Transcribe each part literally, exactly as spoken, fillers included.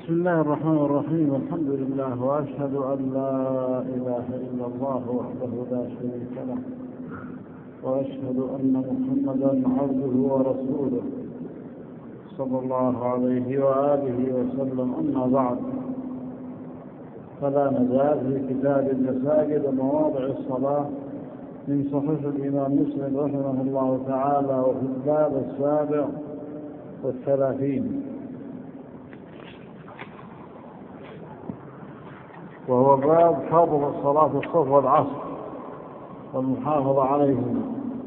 بسم الله الرحمن الرحيم. الحمد لله، وأشهد أن لا إله إلا الله وحده لا شريك له، وأشهد أن محمدا عبده ورسوله صلى الله عليه وآله وسلم. أما بعد، فلا نزال في كتاب المساجد ومواضع الصلاة من صحيح الإمام مسلم رحمه الله تعالى، وفي الباب السابع والثلاثين، وهو باب فضل صلاة الصبح والعصر والمحافظة عليهما.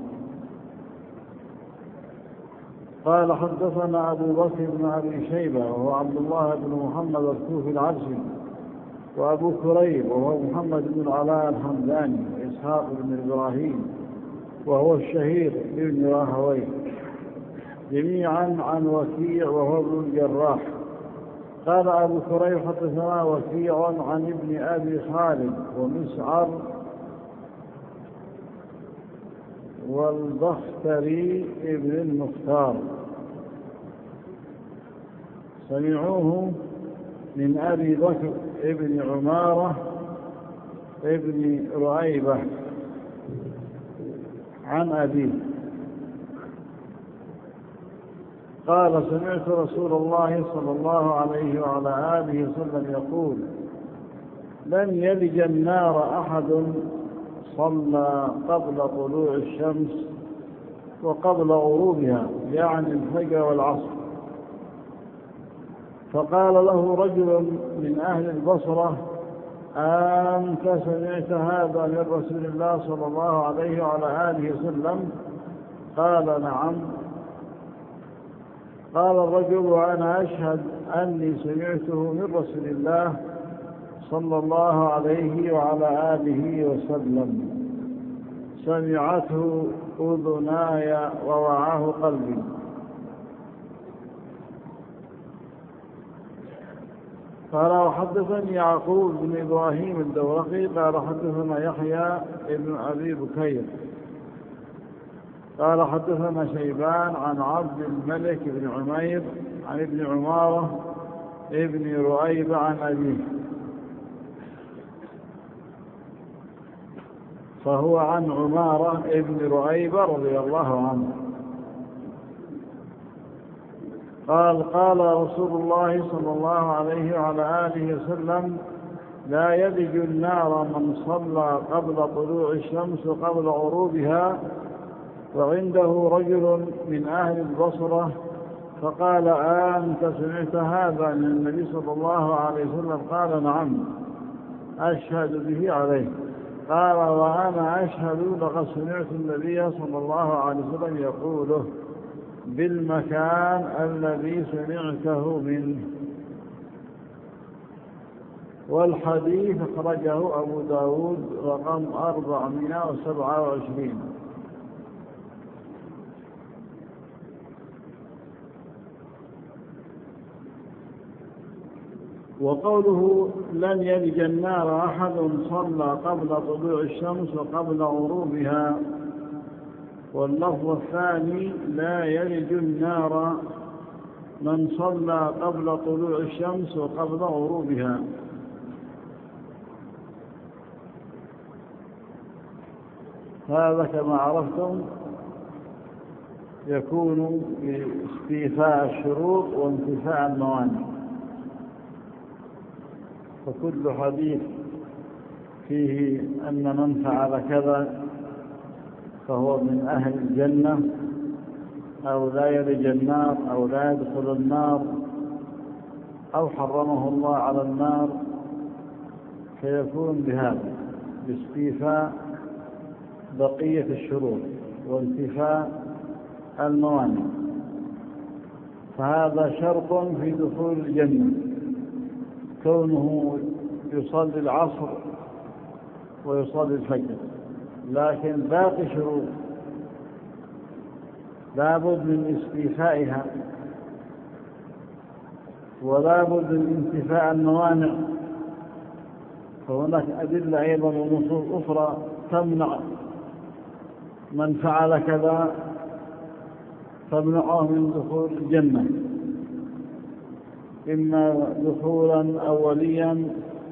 قال: حدثنا أبو بكر بن أبي شيبة وهو عبد الله بن محمد الكوفي العبسي، وأبو كريب وهو محمد بن العلاء الحمداني، وإسحاق بن إبراهيم وهو الشهير بن راهويه، جميعا عن وكيع وهو ابن الجراح. قال أبو كريب: حدثنا وكيع عن ابن أبي خالد ومسعر والبختري ابن المختار، سمعوه من أبي بكر ابن عمارة ابن رؤيبة عن أبيه قال: سمعت رسول الله صلى الله عليه وعلى آله وسلم يقول: لن يلج النار أحد صلى قبل طلوع الشمس وقبل غروبها، يعني الفجر والعصر. فقال له رجل من أهل البصرة: أنت سمعت هذا من رسول الله صلى الله عليه وعلى آله وسلم؟ قال: نعم. قال الرجل: وأنا أشهد أني سمعته من رسول الله صلى الله عليه وعلى آله وسلم، سمعته أذناي ووعاه قلبي. قال: وحدثني يعقوب بن إبراهيم الدورقي قال: حدثنا يحيى بن أبي بكير قال: حدثنا شيبان عن عبد الملك بن عمير عن ابن عمارة ابن رؤيبة عن أبيه، فهو عن عمارة ابن رؤيبة رضي الله عنه قال: قال رسول الله صلى الله عليه وعلى آله وسلم: لا يلج النار من صلى قبل طلوع الشمس وقبل غروبها. وعنده رجل من أهل البصرة فقال: أنت سمعت هذا من النبي صلى الله عليه وسلم؟ قال: نعم، أشهد به عليه. قال: وأنا أشهد لقد سمعت النبي صلى الله عليه وسلم يقوله بالمكان الذي سمعته منه. والحديث أخرجه أبو داود رقم أربعمائة وسبعة وعشرين. وقوله: لن يلج النار أحد صلى قبل طلوع الشمس وقبل غروبها، واللفظ الثاني: لا يلج النار من صلى قبل طلوع الشمس وقبل غروبها. هذا كما عرفتم يكون باستيفاء الشروط وانتفاء الموانع، فكل حديث فيه أن من فعل كذا فهو من أهل الجنة، أو لا يلج النار، أو لا يدخل النار، أو حرمه الله على النار، فيكون بهذا باستيفاء بقية الشروط وانتفاء الموانع. فهذا شرط في دخول الجنة، كونه يصلي العصر ويصلي الفجر، لكن باقي شروط لا بد من استيفائها، ولا بد من انتفاء الموانع. فهناك أدلة أيضا ونصوص أخرى تمنع من فعل كذا، تمنعه من دخول الجنة. إما دخولا أوليا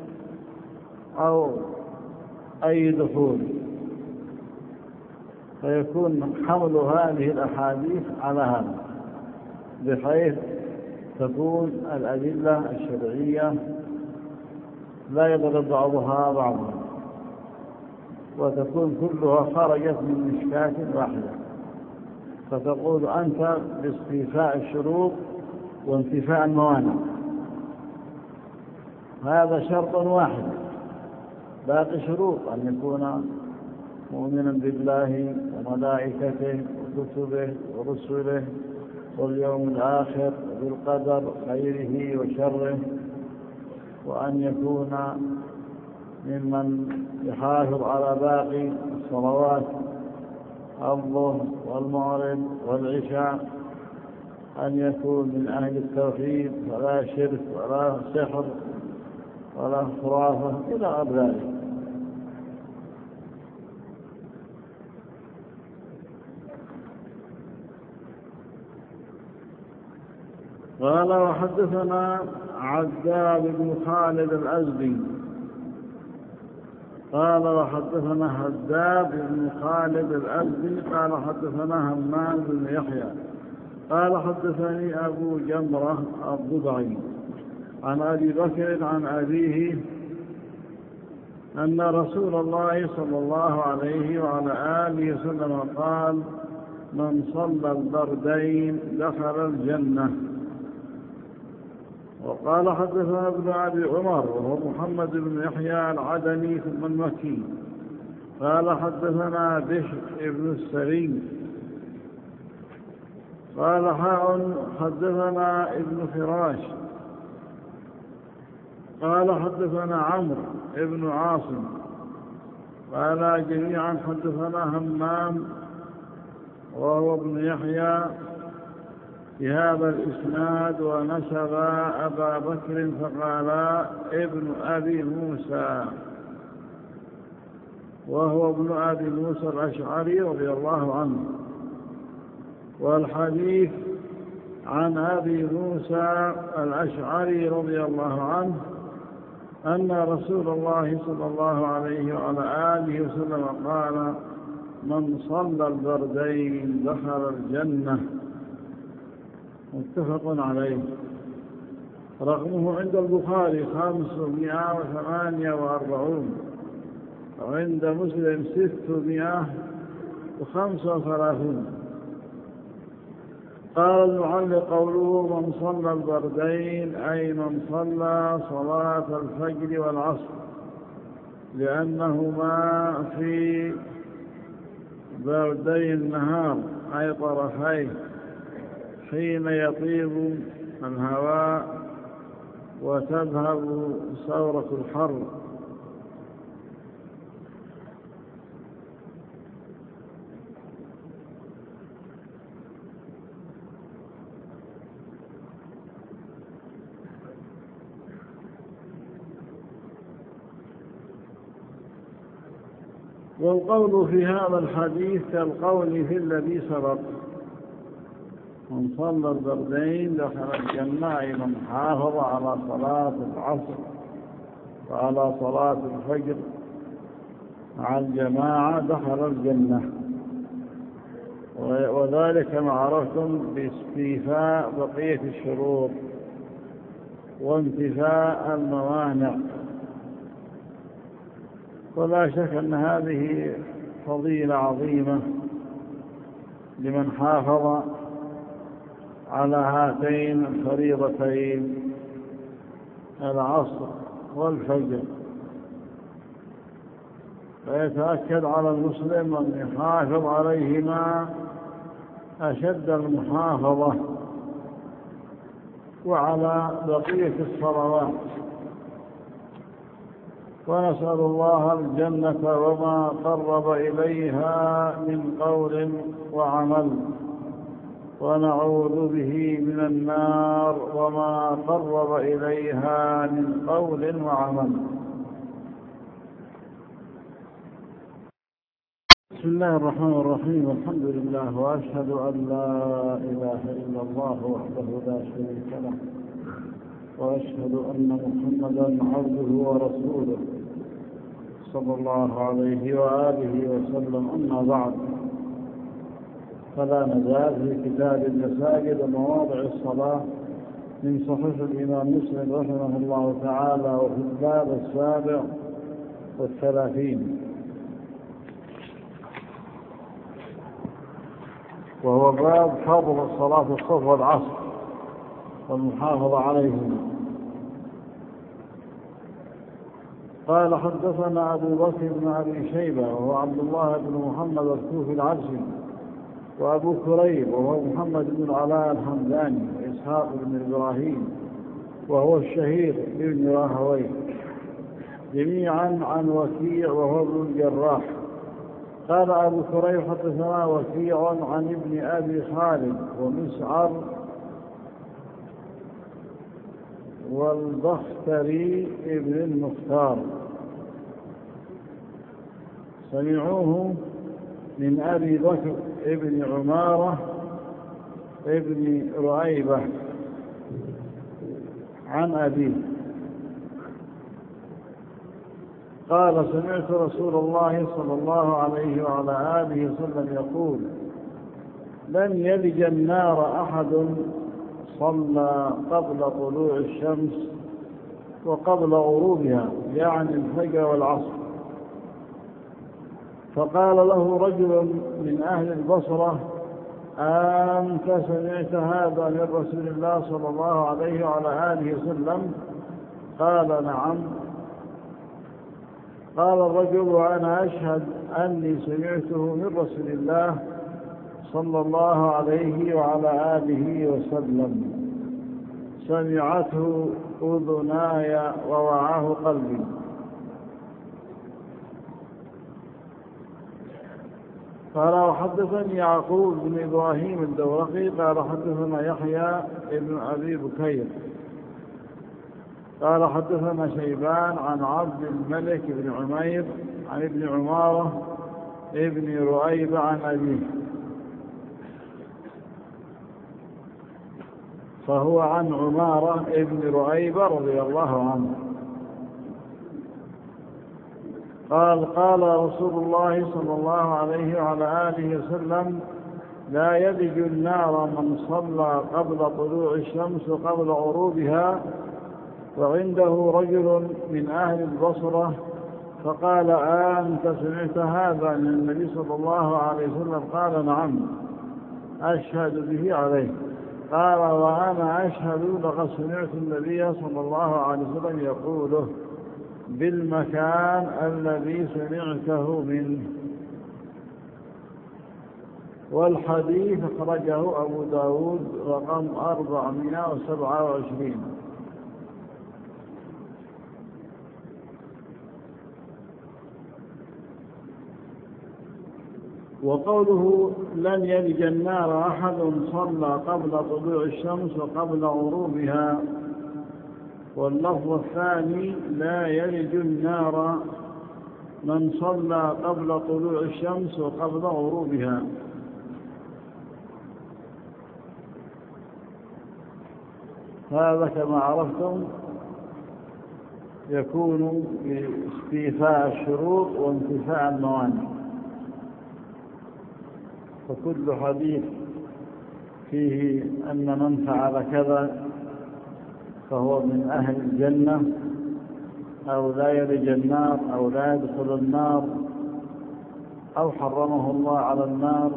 أو أي دخول، فيكون حمل هذه الأحاديث على هذا، بحيث تكون الأدلة الشرعية لا يضرب بعضها بعضا، وتكون كلها خرجت من مشكاة واحدة، فتقول أنت باستيفاء الشروط وانتفاء الموانع، هذا شرط واحد. باقي شروط أن يكون مؤمنا بالله وملائكته وكتبه ورسله واليوم الآخر بالقدر خيره وشره، وأن يكون ممن يحافظ على باقي الصلوات الظهر والمغرب والعشاء، أن يكون من أهل التوحيد ولا شرك ولا سحر ولا خرافة إلى غير ذلك. قال وحدثنا عذاب بن خالد الأزدي قال وحدثنا هداب بن خالد الأزدي قال حدثنا همام بن يحيى قال حدثني أبو جمرة الضبعي عن أبي بكر عن أبيه أن رسول الله صلى الله عليه وعلى آله وسلم قال: من صلى البردين دخل الجنة. وقال حدثنا ابن أبي عمر وهو محمد بن يحيى العدني ثم المكي قال حدثنا بشر بن السري قال حاء حدثنا ابن فراش قال حدثنا عمرو بن عاصم قال جميعا حدثنا همام وهو ابن يحيى في هذا الإسناد، ونسب أبا بكر فقال ابن أبي موسى، وهو ابن أبي موسى الأشعري رضي الله عنه. والحديث عن أبي موسى الأشعري رضي الله عنه أن رسول الله صلى الله عليه وعلى آله وسلم قال: من صلى البردين دخل الجنة. متفق عليه. رقمه عند البخاري خمسمائة وثمانية وأربعين وعند مسلم ستمائة وخمسة وثلاثين. قال المعلق قوله: من صلى البردين أي من صلى صلاة الفجر والعصر، لأنهما في بردي النهار أي طرفيه، حين يطيب الهواء وتذهب ثورة الحر. والقول في هذا الحديث كالقول في الذي سبق: من صلى البردين دخل الجنة، أي من حافظ على صلاة العصر وعلى صلاة الفجر مع الجماعة دخل الجنة. وذلك ما عرفتم باستيفاء بقية الشروط وانتفاء الموانع. ولا شك أن هذه فضيلة عظيمة لمن حافظ على هاتين الفريضتين العصر والفجر، فيتأكد على المسلم أن يحافظ عليهما أشد المحافظة، وعلى بقية الصلوات. ونسأل الله الجنة وما قرب إليها من قول وعمل، ونعوذ به من النار وما قرب إليها من قول وعمل. بسم الله الرحمن الرحيم. الحمد لله، وأشهد أن لا إله إلا الله وحده لا شريك له، وأشهد أن محمدا عبده ورسوله صلى الله عليه وآله وسلم. أما بعد، فلا نزال في كتاب المساجد ومواضع الصلاة من صحيح الإمام مسلم رحمه الله تعالى، وفي الباب السابع والثلاثين، وهو باب فضل الصلاة الصبح والعصر والمحافظة عليهما. قال: حدثنا أبو بكر بن أبي شيبة وهو عبد الله بن محمد الكوفي العبسي، وأبو كريب وهو محمد بن العلاء الحمداني، وإسحاق بن إبراهيم وهو الشهير بن راهويه، جميعا عن وكيع وهو ابن الجراح. قال أبو كريب: حدثنا وكيع عن ابن أبي خالد ومسعر والبختري ابن المختار، سمعوه من أبي بكر ابن عمارة ابن رؤيبة عن أبيه قال: سمعت رسول الله صلى الله عليه وعلى آله وسلم يقول: لن يلج النار أحد صلى قبل طلوع الشمس وقبل غروبها، يعني الفجر والعصر. فقال له رجل من أهل البصرة: أنت سمعت هذا من رسول الله صلى الله عليه وعلى آله وسلم؟ قال: نعم. قال الرجل: وأنا أشهد أني سمعته من رسول الله صلى الله عليه وعلى آله وسلم، سمعته أذناي ووعاه قلبي. قال: وحدثني يعقوب بن إبراهيم الدورقي قال: حدثنا يحيى بن أبي بكير قال: حدثنا شيبان عن عبد الملك بن عمير عن ابن عمارة ابن رؤيبة عن أبيه، فهو عن عمارة ابن رؤيبة رضي الله عنه قال: قال رسول الله صلى الله عليه وعلى آله وسلم: لا يلج النار من صلى قبل طلوع الشمس وقبل غروبها. وعنده رجل من أهل البصرة فقال: أنت سمعت هذا من النبي صلى الله عليه وسلم؟ قال: نعم، أشهد به عليه. قال: وأنا أشهد لقد سمعت النبي صلى الله عليه وسلم يقوله بالمكان الذي سمعته منه. والحديث أخرجه أبو داود رقم أربعمائة وسبعة وعشرين. وقوله: لن يلج النار أحد صلى قبل طلوع الشمس وقبل غروبها، واللفظ الثاني: لا يلج النار من صلى قبل طلوع الشمس وقبل غروبها. هذا كما عرفتم يكون باستيفاء الشروط وانتفاء الموانع، فكل حديث فيه أن من فعل كذا فهو من أهل الجنة، أو لا يلج النار، أو لا يدخل النار، أو حرمه الله على النار،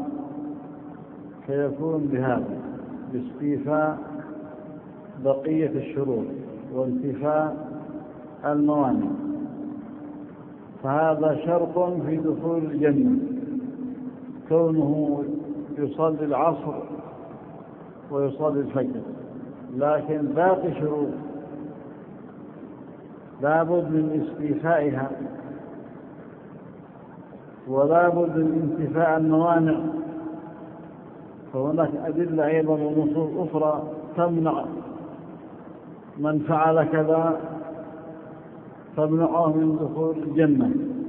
فيكون بهذا باستيفاء بقية الشروط وانتفاء الموانع. فهذا شرط في دخول الجنة، كونه يصلي العصر ويصلي الفجر، لكن باقي شروط لا بد من استيفائها، ولا بد من انتفاء الموانع. فهناك أدلة أيضا ونصوص أخرى تمنع من فعل كذا، تمنعه من دخول الجنة،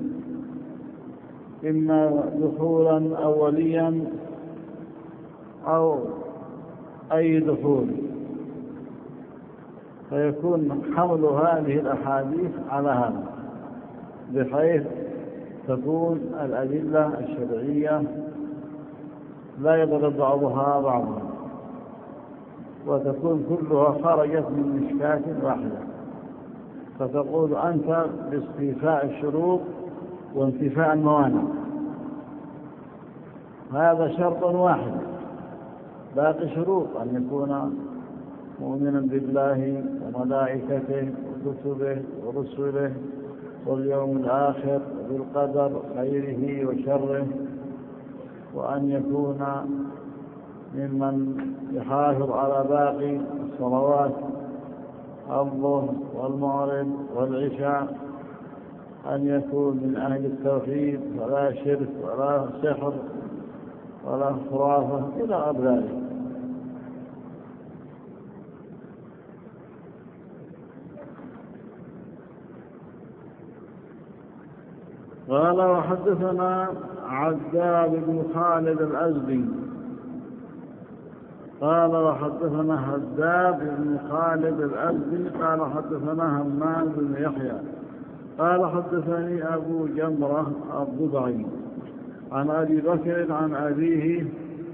إما دخولا أوليا أو أي دخول. فيكون حمل هذه الأحاديث على هذا، بحيث تكون الأدلة الشرعية لا يضرب بعضها بعضا، وتكون كلها خرجت من مشكاة واحدة، فتقول أنت باستيفاء الشروط وانتفاء الموانع، هذا شرط واحد. باقي شروط أن يكون مؤمنا بالله وملائكته وكتبه ورسله واليوم الآخر بالقدر خيره وشره، وأن يكون ممن يحافظ على باقي الصلوات الظهر والمغرب والعشاء، أن يكون من أهل التوحيد ولا شرك ولا سحر ولا خرافة إلى غير ذلك. قال وحدثنا عذاب بن خالد الأزدي قال وحدثنا هداب بن خالد الأزدي قال حدثنا همام بن يحيى قال حدثني أبو جمرة الضبعي عن أبي بكر عن أبيه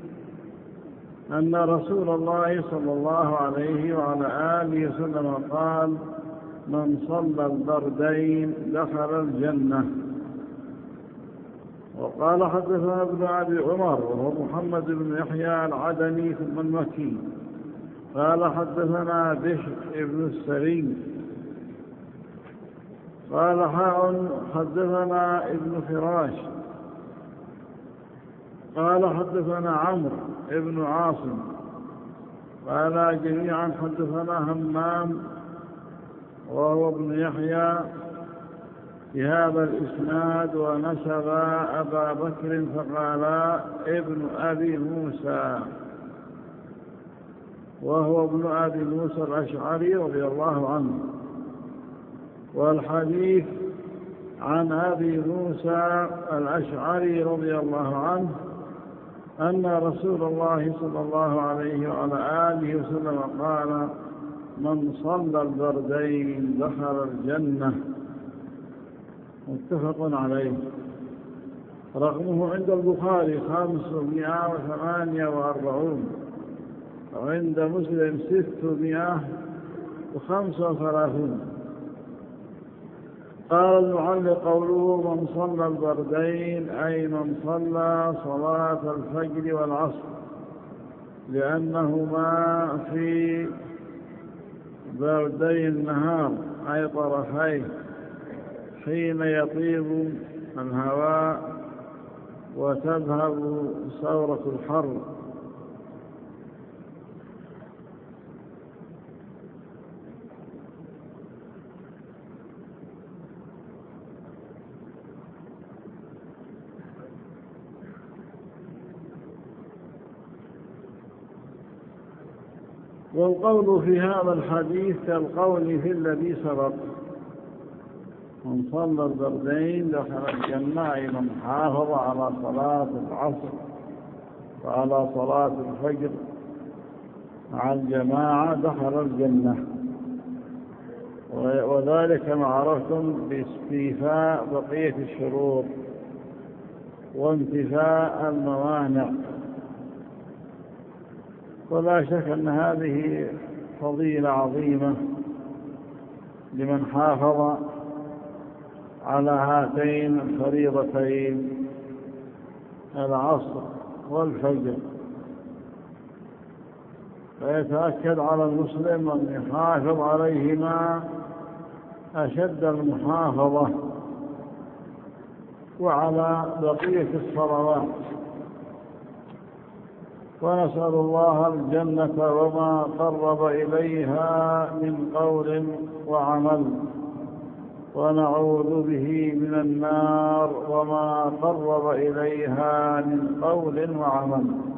أن رسول الله صلى الله عليه وعلى آله وسلم قال: من صلى البردين دخل الجنة. وقال حدثنا ابن أبي عمر وهو محمد بن يحيى العدني ثم المكي قال حدثنا بشر بن السري قال حاء حدثنا ابن فراش قال حدثنا عمرو بن عاصم قال جميعا حدثنا همام وهو ابن يحيى بهذا الإسناد، ونسب أبا بكر فقال ابن أبي موسى، وهو ابن أبي موسى الأشعري رضي الله عنه. والحديث عن أبي موسى الأشعري رضي الله عنه أن رسول الله صلى الله عليه وعلى آله وسلم قال: من صلى البردين دخل الجنة. متفق عليه. رقمه عند البخاري خمسمائة وثمانية وأربعين وعند مسلم ستمائة وخمسة وثلاثين. قال المعلق قوله: من صلى البردين أي من صلى صلاة الفجر والعصر، لأنهما في بردي النهار أي طرفيه، حين يطيب الهواء وتذهب ثورة الحر. والقول في هذا الحديث كالقول في الذي سبق: من صلى البردين دخل الجنة، أي من حافظ على صلاة العصر وعلى صلاة الفجر مع الجماعة دخل الجنة. وذلك ما عرفتم باستيفاء بقية الشروط وانتفاء الموانع. ولا شك أن هذه فضيلة عظيمة لمن حافظ على هاتين الفريضتين العصر والفجر. فيتأكد على المسلم أن يحافظ عليهما أشد المحافظة وعلى بقية الصلوات. ونسأل الله الجنة وما قرب إليها من قول وعمل، ونعوذ به من النار وما قرب إليها من قول وعمل.